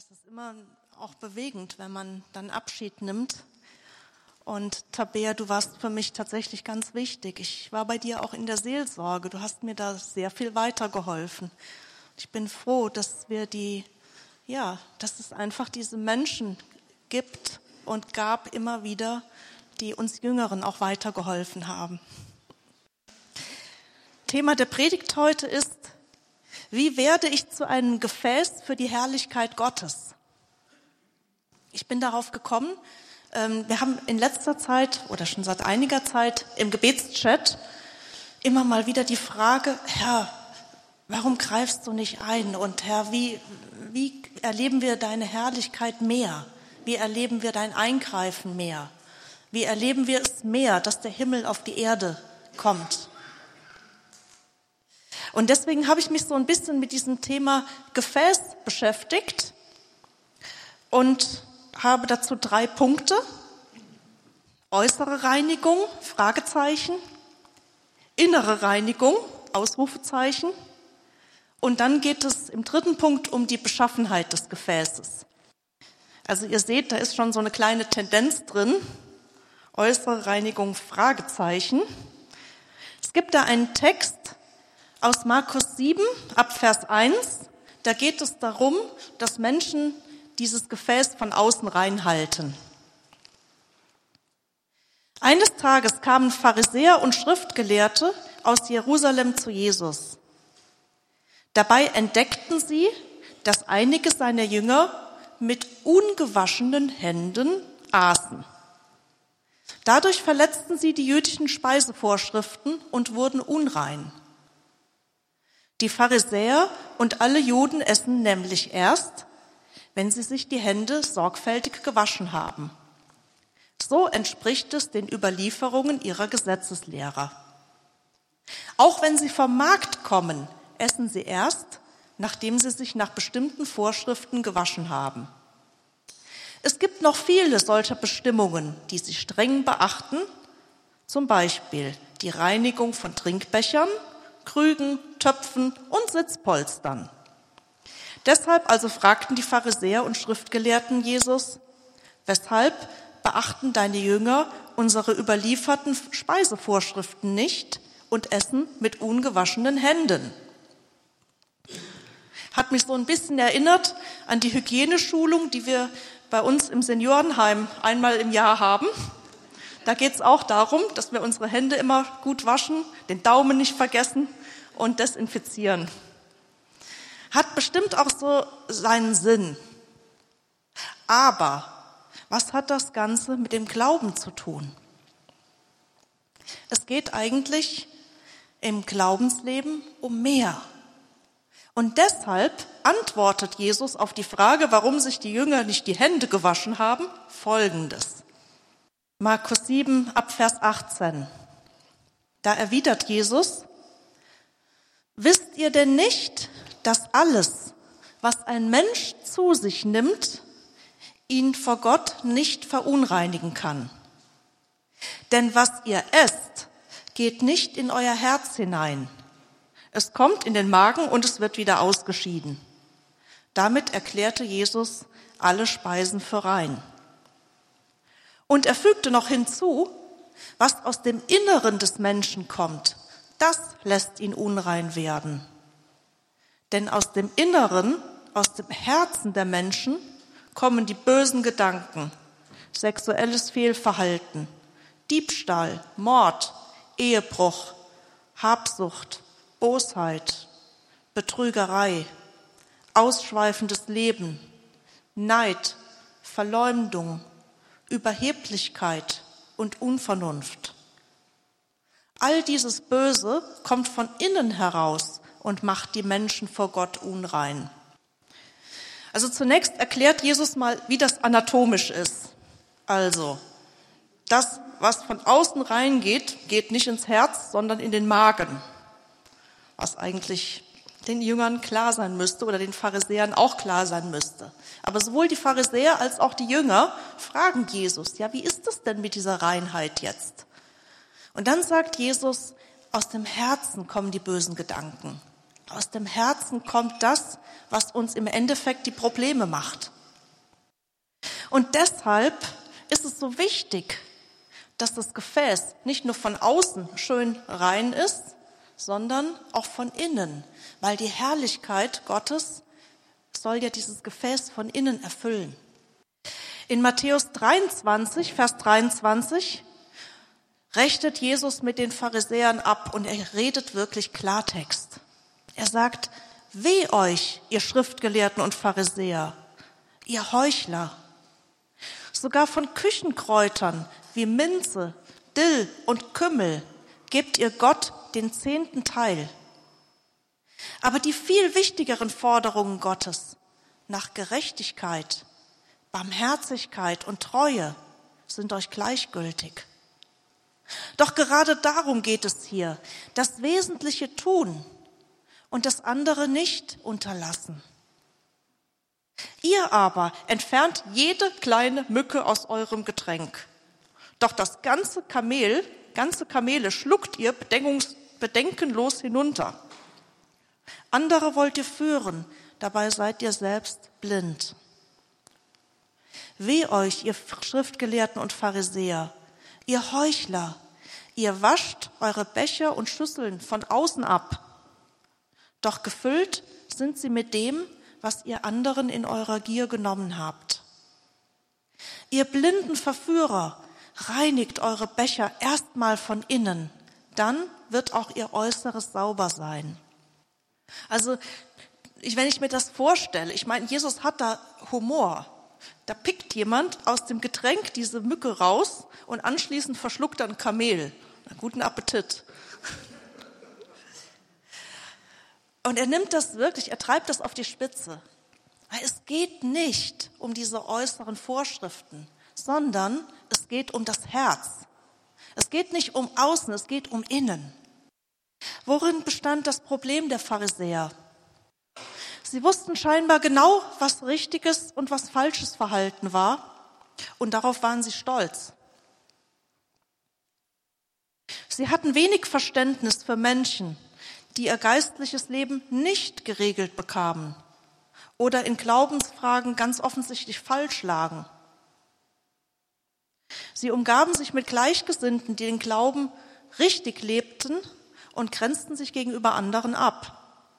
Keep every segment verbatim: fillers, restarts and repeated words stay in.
es ist immer auch bewegend, wenn man dann Abschied nimmt. Und Tabea, du warst für mich tatsächlich ganz wichtig. Ich war bei dir auch in der Seelsorge. Du hast mir da sehr viel weitergeholfen. Ich bin froh, dass wir die, ja, dass es einfach diese Menschen gibt und gab immer wieder, die uns Jüngeren auch weitergeholfen haben. Thema der Predigt heute ist: Wie werde ich zu einem Gefäß für die Herrlichkeit Gottes? Ich bin darauf gekommen, wir haben in letzter Zeit oder schon seit einiger Zeit im Gebetschat immer mal wieder die Frage: Herr, warum greifst du nicht ein? Und Herr, wie, wie erleben wir deine Herrlichkeit mehr? Wie erleben wir dein Eingreifen mehr? Wie erleben wir es mehr, dass der Himmel auf die Erde kommt? Und deswegen habe ich mich so ein bisschen mit diesem Thema Gefäß beschäftigt und habe dazu drei Punkte. Äußere Reinigung, Fragezeichen, innere Reinigung, Ausrufezeichen. Und dann geht es im dritten Punkt um die Beschaffenheit des Gefäßes. Also ihr seht, da ist schon so eine kleine Tendenz drin. Äußere Reinigung, Fragezeichen. Es gibt da einen Text aus Markus sieben, ab Vers eins, da geht es darum, dass Menschen dieses Gefäß von außen reinhalten. Eines Tages kamen Pharisäer und Schriftgelehrte aus Jerusalem zu Jesus. Dabei entdeckten sie, dass einige seiner Jünger mit ungewaschenen Händen aßen. Dadurch verletzten sie die jüdischen Speisevorschriften und wurden unrein. Die Pharisäer und alle Juden essen nämlich erst, wenn sie sich die Hände sorgfältig gewaschen haben. So entspricht es den Überlieferungen ihrer Gesetzeslehrer. Auch wenn sie vom Markt kommen, essen sie erst, nachdem sie sich nach bestimmten Vorschriften gewaschen haben. Es gibt noch viele solcher Bestimmungen, die sie streng beachten, zum Beispiel die Reinigung von Trinkbechern, Krügen, Töpfen und Sitzpolstern. Deshalb also fragten die Pharisäer und Schriftgelehrten Jesus: Weshalb beachten deine Jünger unsere überlieferten Speisevorschriften nicht und essen mit ungewaschenen Händen? Hat mich so ein bisschen erinnert an die Hygieneschulung, die wir bei uns im Seniorenheim einmal im Jahr haben. Da geht es auch darum, dass wir unsere Hände immer gut waschen, den Daumen nicht vergessen und desinfizieren. Hat bestimmt auch so seinen Sinn. Aber was hat das Ganze mit dem Glauben zu tun? Es geht eigentlich im Glaubensleben um mehr. Und deshalb antwortet Jesus auf die Frage, warum sich die Jünger nicht die Hände gewaschen haben, Folgendes. Markus sieben, ab Vers achtzehn. Da erwidert Jesus: Wisst ihr denn nicht, dass alles, was ein Mensch zu sich nimmt, ihn vor Gott nicht verunreinigen kann? Denn was ihr esst, geht nicht in euer Herz hinein. Es kommt in den Magen und es wird wieder ausgeschieden. Damit erklärte Jesus alle Speisen für rein. Und er fügte noch hinzu: Was aus dem Inneren des Menschen kommt, das lässt ihn unrein werden. Denn aus dem Inneren, aus dem Herzen der Menschen kommen die bösen Gedanken, sexuelles Fehlverhalten, Diebstahl, Mord, Ehebruch, Habsucht, Bosheit, Betrügerei, ausschweifendes Leben, Neid, Verleumdung, Überheblichkeit und Unvernunft. All dieses Böse kommt von innen heraus und macht die Menschen vor Gott unrein. Also zunächst erklärt Jesus mal, wie das anatomisch ist. Also, das, was von außen reingeht, geht nicht ins Herz, sondern in den Magen. Was eigentlich den Jüngern klar sein müsste oder den Pharisäern auch klar sein müsste. Aber sowohl die Pharisäer als auch die Jünger fragen Jesus: Ja, wie ist es denn mit dieser Reinheit jetzt? Und dann sagt Jesus: Aus dem Herzen kommen die bösen Gedanken. Aus dem Herzen kommt das, was uns im Endeffekt die Probleme macht. Und deshalb ist es so wichtig, dass das Gefäß nicht nur von außen schön rein ist, sondern auch von innen, weil die Herrlichkeit Gottes soll ja dieses Gefäß von innen erfüllen. In Matthäus dreiundzwanzig, Vers dreiundzwanzig, rechnet Jesus mit den Pharisäern ab und er redet wirklich Klartext. Er sagt, weh euch, ihr Schriftgelehrten und Pharisäer, ihr Heuchler. Sogar von Küchenkräutern wie Minze, Dill und Kümmel gebt ihr Gott den zehnten Teil. Aber die viel wichtigeren Forderungen Gottes nach Gerechtigkeit, Barmherzigkeit und Treue sind euch gleichgültig. Doch gerade darum geht es hier, das Wesentliche tun und das andere nicht unterlassen. Ihr aber entfernt jede kleine Mücke aus eurem Getränk. Doch das ganze Kamel, ganze Kamele schluckt ihr bedenkungs- bedenkenlos hinunter. Andere wollt ihr führen, dabei seid ihr selbst blind. Weh euch, ihr Schriftgelehrten und Pharisäer, ihr Heuchler, ihr wascht eure Becher und Schüsseln von außen ab. Doch gefüllt sind sie mit dem, was ihr anderen in eurer Gier genommen habt. Ihr blinden Verführer, reinigt eure Becher erstmal von innen, dann wird auch ihr Äußeres sauber sein. Also, ich, wenn ich mir das vorstelle, ich meine, Jesus hat da Humor. Da pickt jemand aus dem Getränk diese Mücke raus und anschließend verschluckt er ein Kamel. Na, guten Appetit. Und er nimmt das wirklich, er treibt das auf die Spitze. Es geht nicht um diese äußeren Vorschriften, sondern es geht um das Herz. Es geht nicht um außen, es geht um innen. Worin bestand das Problem der Pharisäer? Sie wussten scheinbar genau, was richtiges und was falsches Verhalten war, und darauf waren sie stolz. Sie hatten wenig Verständnis für Menschen, die ihr geistliches Leben nicht geregelt bekamen oder in Glaubensfragen ganz offensichtlich falsch lagen. Sie umgaben sich mit Gleichgesinnten, die den Glauben richtig lebten, und grenzten sich gegenüber anderen ab.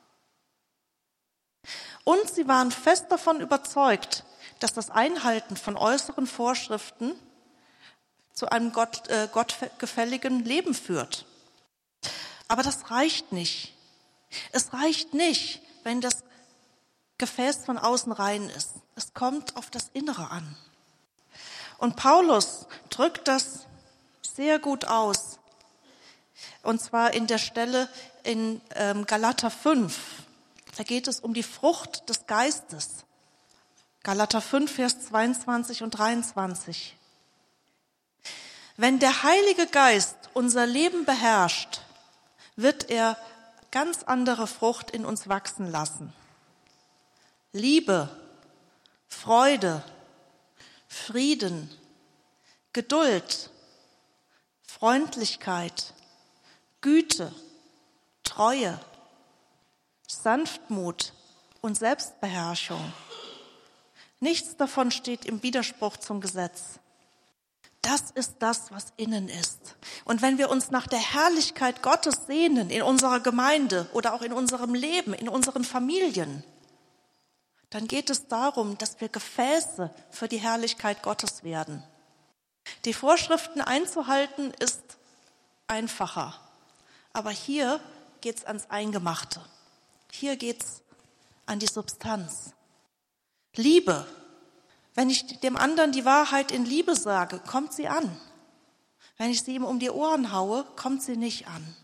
Und sie waren fest davon überzeugt, dass das Einhalten von äußeren Vorschriften zu einem Gott, äh, gottgefälligen Leben führt. Aber das reicht nicht. Es reicht nicht, wenn das Gefäß von außen rein ist. Es kommt auf das Innere an. Und Paulus drückt das sehr gut aus. Und zwar in der Stelle in ähm, Galater fünf. Da geht es um die Frucht des Geistes. Galater fünf, Vers zweiundzwanzig und dreiundzwanzig. Wenn der Heilige Geist unser Leben beherrscht, wird er ganz andere Frucht in uns wachsen lassen. Liebe, Freude, Frieden, Geduld, Freundlichkeit, Güte, Treue, Sanftmut und Selbstbeherrschung. Nichts davon steht im Widerspruch zum Gesetz. Das ist das, was innen ist. Und wenn wir uns nach der Herrlichkeit Gottes sehnen in unserer Gemeinde oder auch in unserem Leben, in unseren Familien, dann geht es darum, dass wir Gefäße für die Herrlichkeit Gottes werden. Die Vorschriften einzuhalten ist einfacher. Aber hier geht es ans Eingemachte. Hier geht es an die Substanz. Liebe. Wenn ich dem anderen die Wahrheit in Liebe sage, kommt sie an. Wenn ich sie ihm um die Ohren haue, kommt sie nicht an.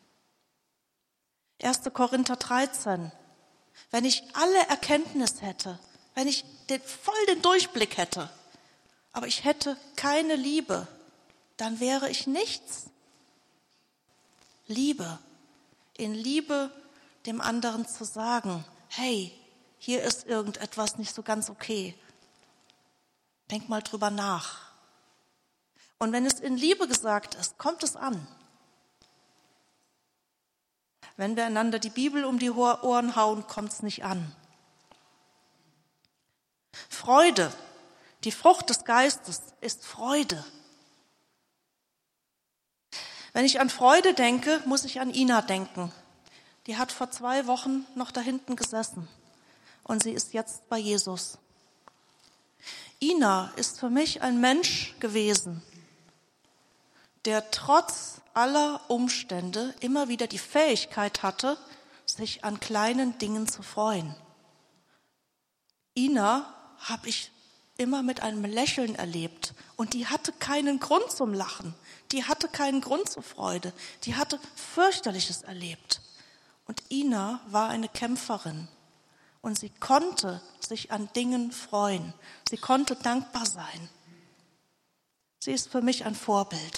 erster Korinther dreizehn. Wenn ich alle Erkenntnis hätte, wenn ich den, voll den Durchblick hätte, aber ich hätte keine Liebe, dann wäre ich nichts. Liebe. In Liebe dem anderen zu sagen, hey, hier ist irgendetwas nicht so ganz okay. Denk mal drüber nach. Und wenn es in Liebe gesagt ist, kommt es an. Wenn wir einander die Bibel um die Ohren hauen, kommt es nicht an. Freude. Die Frucht des Geistes ist Freude. Wenn ich an Freude denke, muss ich an Ina denken. Die hat vor zwei Wochen noch da hinten gesessen und sie ist jetzt bei Jesus. Ina ist für mich ein Mensch gewesen, der trotz aller Umstände immer wieder die Fähigkeit hatte, sich an kleinen Dingen zu freuen. Ina habe ich immer mit einem Lächeln erlebt und die hatte keinen Grund zum Lachen, die hatte keinen Grund zur Freude, die hatte fürchterliches erlebt. Und Ina war eine Kämpferin und sie konnte sich an Dingen freuen, sie konnte dankbar sein. Sie ist für mich ein Vorbild.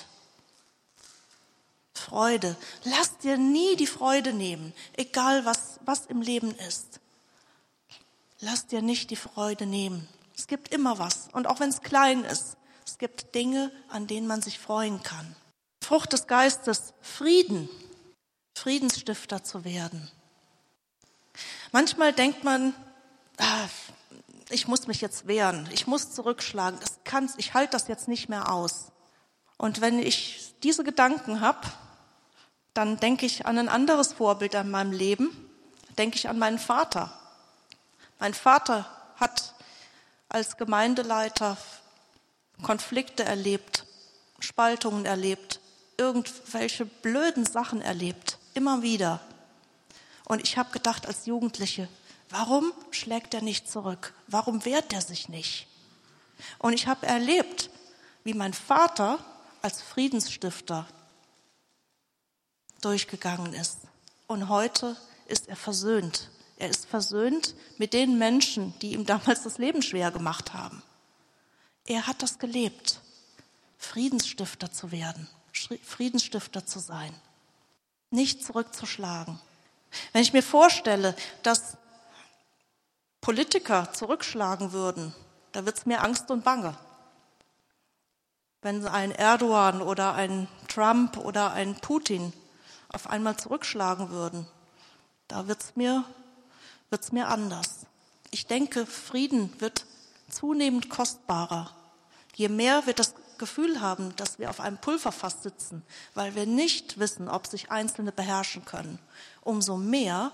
Freude. Lass dir nie die Freude nehmen, egal was, was im Leben ist. Lass dir nicht die Freude nehmen. Es gibt immer was. Und auch wenn es klein ist, es gibt Dinge, an denen man sich freuen kann. Frucht des Geistes, Frieden, Friedensstifter zu werden. Manchmal denkt man, ah, ich muss mich jetzt wehren, ich muss zurückschlagen, das kann's, ich halte das jetzt nicht mehr aus. Und wenn ich diese Gedanken habe, dann denke ich an ein anderes Vorbild in meinem Leben, denke ich an meinen Vater. Mein Vater hat als Gemeindeleiter Konflikte erlebt, Spaltungen erlebt, irgendwelche blöden Sachen erlebt, immer wieder. Und ich habe gedacht als Jugendliche, warum schlägt er nicht zurück? Warum wehrt er sich nicht? Und ich habe erlebt, wie mein Vater als Friedensstifter durchgegangen ist. Und heute ist er versöhnt. Er ist versöhnt mit den Menschen, die ihm damals das Leben schwer gemacht haben. Er hat das gelebt, Friedensstifter zu werden, Friedensstifter zu sein, nicht zurückzuschlagen. Wenn ich mir vorstelle, dass Politiker zurückschlagen würden, da wird es mir Angst und Bange. Wenn ein Erdogan oder ein Trump oder ein Putin auf einmal zurückschlagen würden, da wird es mir, wird's mir anders. Ich denke, Frieden wird zunehmend kostbarer. Je mehr wir das Gefühl haben, dass wir auf einem Pulverfass sitzen, weil wir nicht wissen, ob sich Einzelne beherrschen können, umso mehr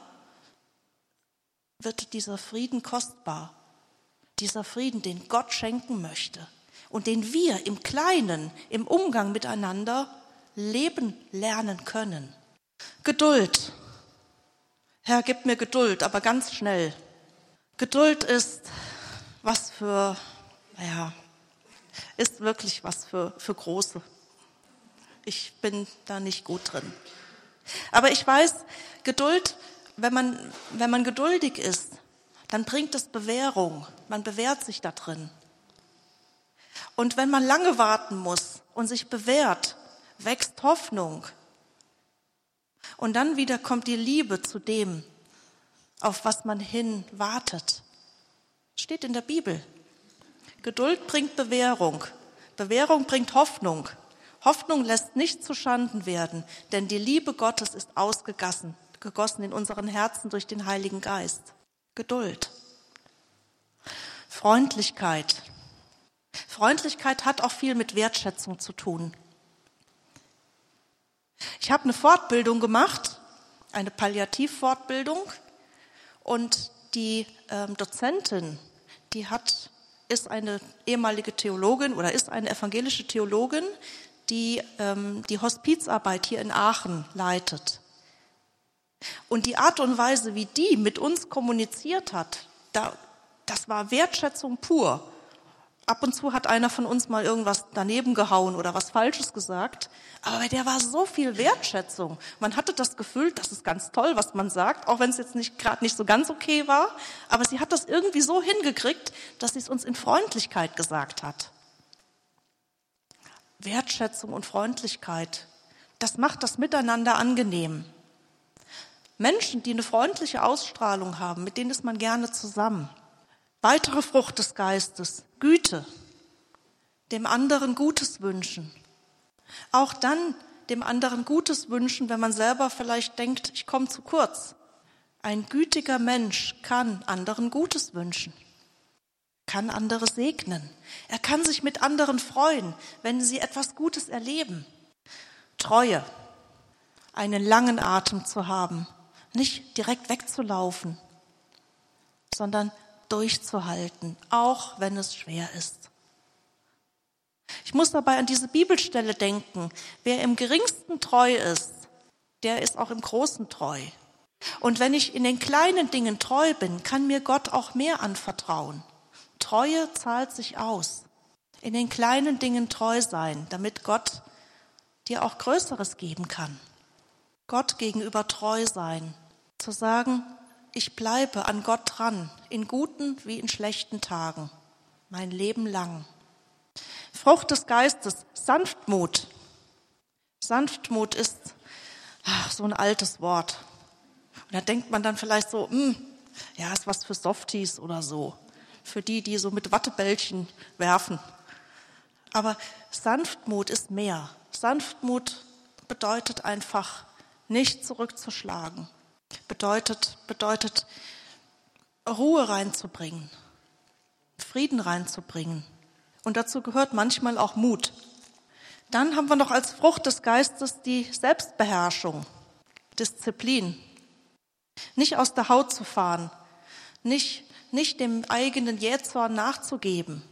wird dieser Frieden kostbar. Dieser Frieden, den Gott schenken möchte und den wir im Kleinen, im Umgang miteinander leben lernen können. Geduld. Herr, gib mir Geduld, aber ganz schnell. Geduld ist was für, naja, ist wirklich was für, für Große. Ich bin da nicht gut drin. Aber ich weiß, Geduld, wenn man, wenn man geduldig ist, dann bringt es Bewährung. Man bewährt sich da drin. Und wenn man lange warten muss und sich bewährt, wächst Hoffnung. Und dann wieder kommt die Liebe zu dem, auf was man hin wartet. Steht in der Bibel. Geduld bringt Bewährung. Bewährung bringt Hoffnung. Hoffnung lässt nicht zu Schanden werden, denn die Liebe Gottes ist ausgegossen, gegossen in unseren Herzen durch den Heiligen Geist. Geduld. Freundlichkeit. Freundlichkeit hat auch viel mit Wertschätzung zu tun. Ich habe eine Fortbildung gemacht, eine Palliativfortbildung, und die ähm, Dozentin, die hat, ist eine ehemalige Theologin oder ist eine evangelische Theologin, die ähm, die Hospizarbeit hier in Aachen leitet. Und die Art und Weise, wie die mit uns kommuniziert hat, da, das war Wertschätzung pur. Ab und zu hat einer von uns mal irgendwas daneben gehauen oder was Falsches gesagt, aber bei der war so viel Wertschätzung. Man hatte das Gefühl, das ist ganz toll, was man sagt, auch wenn es jetzt nicht gerade nicht so ganz okay war, aber sie hat das irgendwie so hingekriegt, dass sie es uns in Freundlichkeit gesagt hat. Wertschätzung und Freundlichkeit, das macht das Miteinander angenehm. Menschen, die eine freundliche Ausstrahlung haben, mit denen ist man gerne zusammen. Weitere Frucht des Geistes, Güte, dem anderen Gutes wünschen. Auch dann dem anderen Gutes wünschen, wenn man selber vielleicht denkt, ich komme zu kurz. Ein gütiger Mensch kann anderen Gutes wünschen. kann andere segnen. Er kann sich mit anderen freuen, wenn sie etwas Gutes erleben. Treue, einen langen Atem zu haben, nicht direkt wegzulaufen, sondern durchzuhalten, auch wenn es schwer ist. Ich muss dabei an diese Bibelstelle denken. Wer im Geringsten treu ist, der ist auch im Großen treu. Und wenn ich in den kleinen Dingen treu bin, kann mir Gott auch mehr anvertrauen. Treue zahlt sich aus. In den kleinen Dingen treu sein, damit Gott dir auch Größeres geben kann. Gott gegenüber treu sein. Zu sagen, ich bleibe an Gott dran, in guten wie in schlechten Tagen, mein Leben lang. Frucht des Geistes, Sanftmut. Sanftmut ist ach, so ein altes Wort. Und da denkt man dann vielleicht so, hm, ja, ist was für Softies oder so. Für die, die so mit Wattebällchen werfen. Aber Sanftmut ist mehr. Sanftmut bedeutet einfach, nicht zurückzuschlagen. Bedeutet, bedeutet, Ruhe reinzubringen. Frieden reinzubringen. Und dazu gehört manchmal auch Mut. Dann haben wir noch als Frucht des Geistes die Selbstbeherrschung, Disziplin. Nicht aus der Haut zu fahren, nicht, nicht dem eigenen Jähzorn nachzugeben.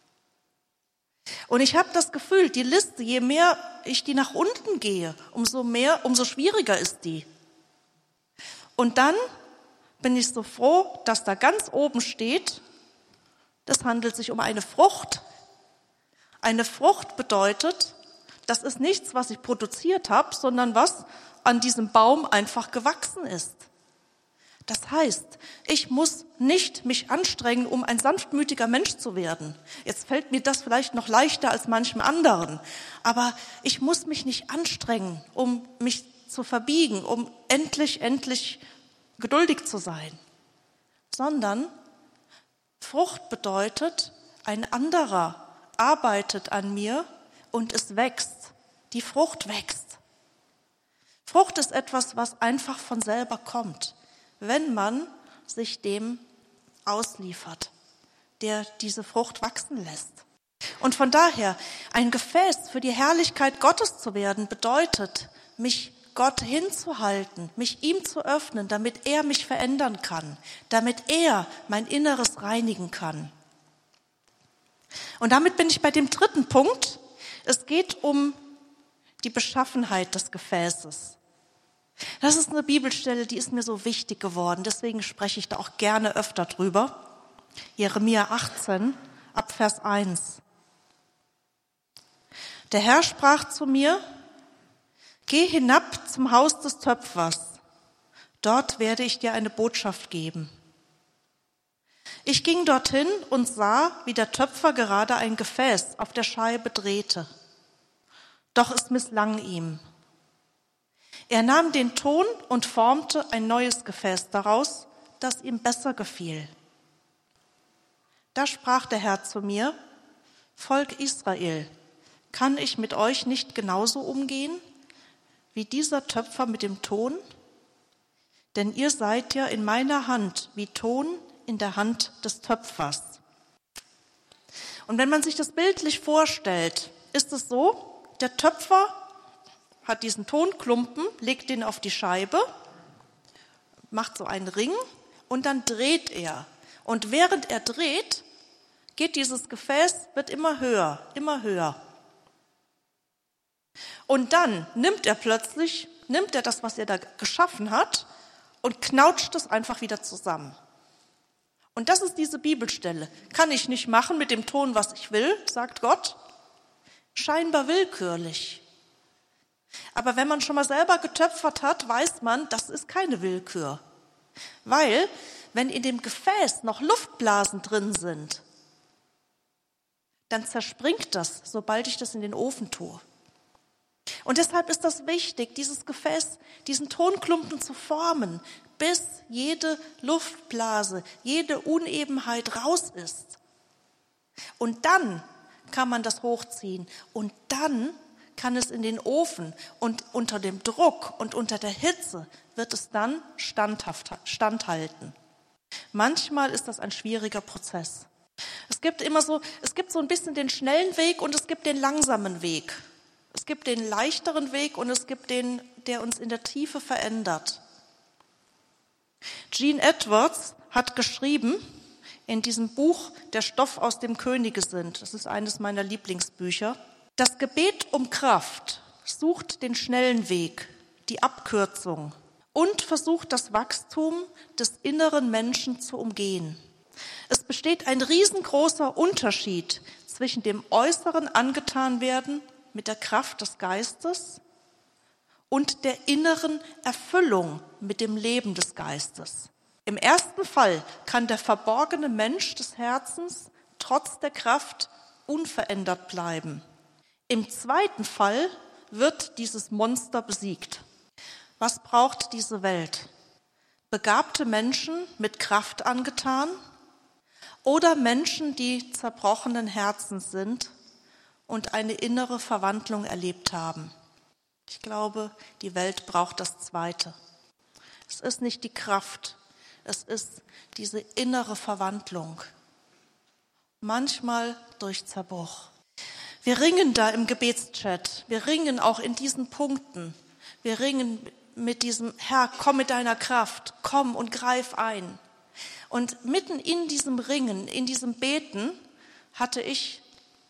Und ich habe das Gefühl, die Liste, je mehr ich die nach unten gehe, umso mehr, umso schwieriger ist die. Und dann bin ich so froh, dass da ganz oben steht, das handelt sich um eine Frucht. Eine Frucht bedeutet, das ist nichts, was ich produziert habe, sondern was an diesem Baum einfach gewachsen ist. Das heißt, ich muss nicht mich anstrengen, um ein sanftmütiger Mensch zu werden. Jetzt fällt mir das vielleicht noch leichter als manchem anderen. Aber ich muss mich nicht anstrengen, um mich zu verbiegen, um endlich, endlich geduldig zu sein. Sondern Frucht bedeutet, ein anderer arbeitet an mir und es wächst. Die Frucht wächst. Frucht ist etwas, was einfach von selber kommt, wenn man sich dem ausliefert, der diese Frucht wachsen lässt. Und von daher, ein Gefäß für die Herrlichkeit Gottes zu werden, bedeutet, mich Gott hinzuhalten, mich ihm zu öffnen, damit er mich verändern kann, damit er mein Inneres reinigen kann. Und damit bin ich bei dem dritten Punkt. Es geht um die Beschaffenheit des Gefäßes. Das ist eine Bibelstelle, die ist mir so wichtig geworden, deswegen spreche ich da auch gerne öfter drüber. Jeremia achtzehn, ab Vers eins. Der Herr sprach zu mir, geh hinab zum Haus des Töpfers, dort werde ich dir eine Botschaft geben. Ich ging dorthin und sah, wie der Töpfer gerade ein Gefäß auf der Scheibe drehte. Doch es misslang ihm. Er nahm den Ton und formte ein neues Gefäß daraus, das ihm besser gefiel. Da sprach der Herr zu mir, Volk Israel, kann ich mit euch nicht genauso umgehen, wie dieser Töpfer mit dem Ton? Denn ihr seid ja in meiner Hand wie Ton in der Hand des Töpfers. Und wenn man sich das bildlich vorstellt, ist es so, der Töpfer hat diesen Tonklumpen, legt den auf die Scheibe, macht so einen Ring und dann dreht er. Und während er dreht, geht dieses Gefäß, wird immer höher, immer höher. Und dann nimmt er plötzlich, nimmt er das, was er da geschaffen hat und knautscht es einfach wieder zusammen. Und das ist diese Bibelstelle. Kann ich nicht machen mit dem Ton, was ich will, sagt Gott. Scheinbar willkürlich. Aber wenn man schon mal selber getöpfert hat, weiß man, das ist keine Willkür. Weil, wenn in dem Gefäß noch Luftblasen drin sind, dann zerspringt das, sobald ich das in den Ofen tue. Und deshalb ist das wichtig, dieses Gefäß, diesen Tonklumpen zu formen, bis jede Luftblase, jede Unebenheit raus ist. Und dann kann man das hochziehen und dann kann es in den Ofen und unter dem Druck und unter der Hitze wird es dann standhaft standhalten. Manchmal ist das ein schwieriger Prozess. Es Es gibt immer so, es gibt so ein bisschen den schnellen Weg und es gibt den langsamen Weg. Es gibt den leichteren Weg und es gibt den, der uns in der Tiefe verändert. Gene Edwards hat geschrieben in diesem Buch Der Stoff aus dem Könige sind, das ist eines meiner Lieblingsbücher, das Gebet um Kraft sucht den schnellen Weg, die Abkürzung und versucht das Wachstum des inneren Menschen zu umgehen. Es besteht ein riesengroßer Unterschied zwischen dem äußeren Angetanwerden mit der Kraft des Geistes und der inneren Erfüllung mit dem Leben des Geistes. Im ersten Fall kann der verborgene Mensch des Herzens trotz der Kraft unverändert bleiben. Im zweiten Fall wird dieses Monster besiegt. Was braucht diese Welt? Begabte Menschen mit Kraft angetan oder Menschen, die zerbrochenen Herzens sind und eine innere Verwandlung erlebt haben? Ich glaube, die Welt braucht das Zweite. Es ist nicht die Kraft, es ist diese innere Verwandlung. Manchmal durch Zerbruch. Wir ringen da im Gebetschat, wir ringen auch in diesen Punkten. Wir ringen mit diesem, Herr, komm mit deiner Kraft, komm und greif ein. Und mitten in diesem Ringen, in diesem Beten, hatte ich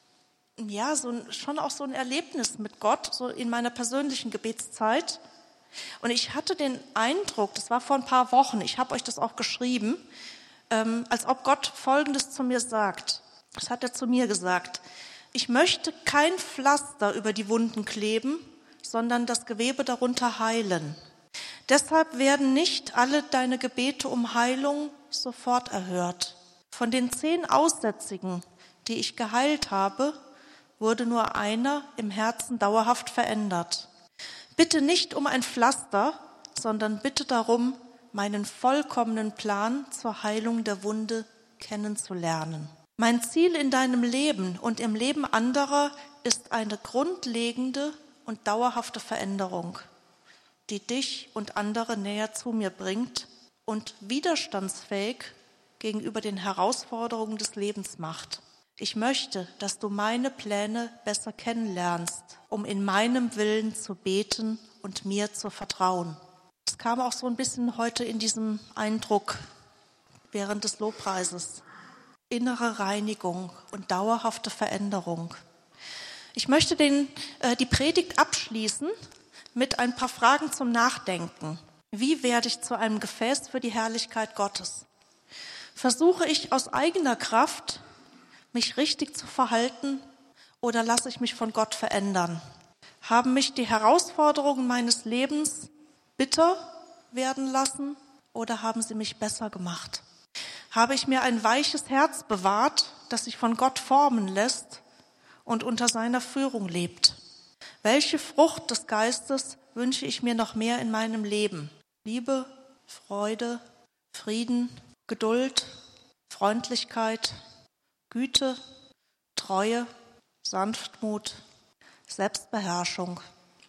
ja so ein, schon auch so ein Erlebnis mit Gott, so in meiner persönlichen Gebetszeit. Und ich hatte den Eindruck, das war vor ein paar Wochen, ich habe euch das auch geschrieben, ähm, als ob Gott Folgendes zu mir sagt. Das hat er zu mir gesagt. Ich möchte kein Pflaster über die Wunden kleben, sondern das Gewebe darunter heilen. Deshalb werden nicht alle deine Gebete um Heilung sofort erhört. Von den zehn Aussätzigen, die ich geheilt habe, wurde nur einer im Herzen dauerhaft verändert. Bitte nicht um ein Pflaster, sondern bitte darum, meinen vollkommenen Plan zur Heilung der Wunde kennenzulernen. Mein Ziel in deinem Leben und im Leben anderer ist eine grundlegende und dauerhafte Veränderung, die dich und andere näher zu mir bringt und widerstandsfähig gegenüber den Herausforderungen des Lebens macht. Ich möchte, dass du meine Pläne besser kennenlernst, um in meinem Willen zu beten und mir zu vertrauen. Es kam auch so ein bisschen heute in diesem Eindruck während des Lobpreises. Innere Reinigung und dauerhafte Veränderung. Ich möchte den, äh, die Predigt abschließen mit ein paar Fragen zum Nachdenken. Wie werde ich zu einem Gefäß für die Herrlichkeit Gottes? Versuche ich aus eigener Kraft, mich richtig zu verhalten, oder lasse ich mich von Gott verändern? Haben mich die Herausforderungen meines Lebens bitter werden lassen oder haben sie mich besser gemacht? Habe ich mir ein weiches Herz bewahrt, das sich von Gott formen lässt und unter seiner Führung lebt? Welche Frucht des Geistes wünsche ich mir noch mehr in meinem Leben? Liebe, Freude, Frieden, Geduld, Freundlichkeit, Güte, Treue, Sanftmut, Selbstbeherrschung.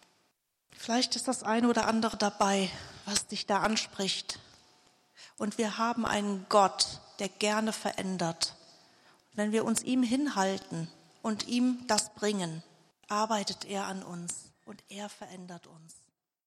Vielleicht ist das eine oder andere dabei, was dich da anspricht. Und wir haben einen Gott, der gerne verändert. Wenn wir uns ihm hinhalten und ihm das bringen, arbeitet er an uns und er verändert uns.